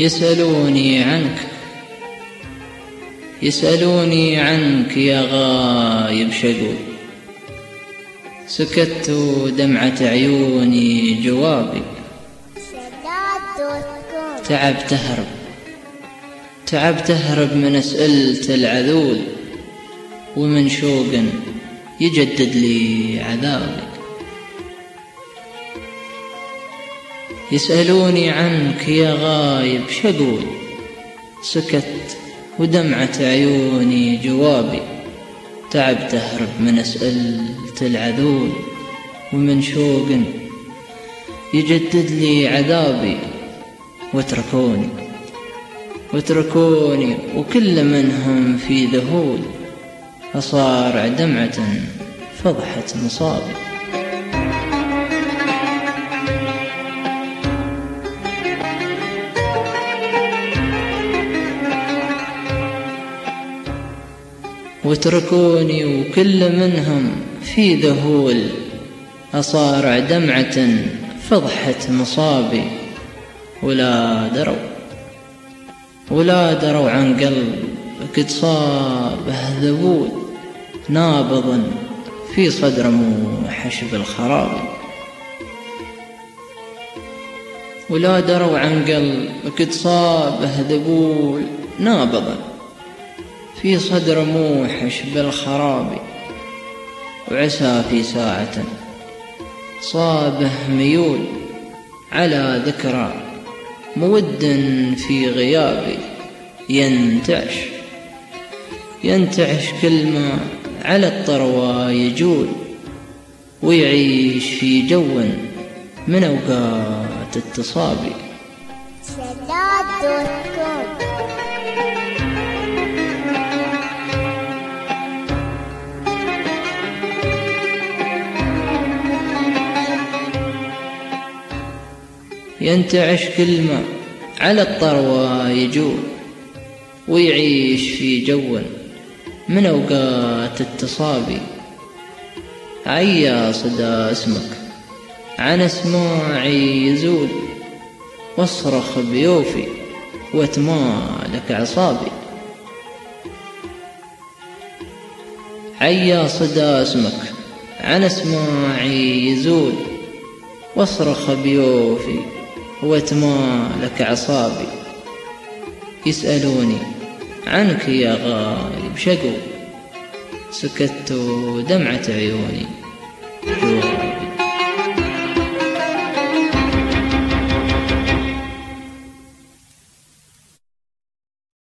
يسألوني عنك يا غايب شقود، سكت دمعة عيوني جوابي. تعبت أهرب من أسئلة العذول، ومن شوق يجدد لي عذابي. يسألوني عنك يا غايب شقود، سكت ودمعة عيوني جوابي. تعبت أهرب من أسئلة العذول، ومن شوق يجدد لي عذابي. واتركوني وكل منهم في ذهول، أصارع دمعة فضحت مصابي. واتركوني وكل منهم في ذهول، أصارع دمعة فضحت مصابي. ولا دروا عن قلب قد صابه ذبول، نابض في صدر موحش بالخراب. ولا دروا عن قلب قد صابه ذبول، نابض في صدر موحش بالخراب. وعسى في ساعة صابه ميول، على ذكرى مود في غيابي. ينتعش كل ما على الطروى يجول، ويعيش في جو من أوقات التصابي. ينتعش كل ما على الطروى يجول، ويعيش في جو من أوقات التصابي. عيا صدى اسمك عن اسماعي يزول، واصرخ بيوفي واتمالك عصابي. عيا صدى اسمك عن اسماعي يزول، واصرخ بيوفي واتمالك عصابي. يسألوني عنك يا غايب شقود، سكت دمعة عيوني جوابي.